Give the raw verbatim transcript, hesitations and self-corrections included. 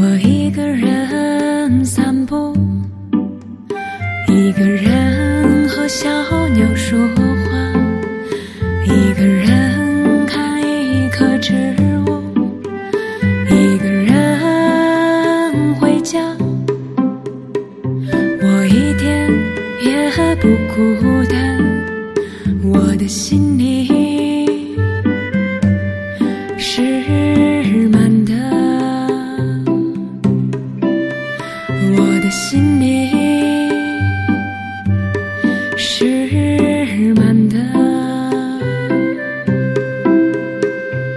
一个人散步，一个人和小鸟说话，一个人看一棵植物，一个人回家。我一点也不孤单，我的心里是满的，我的心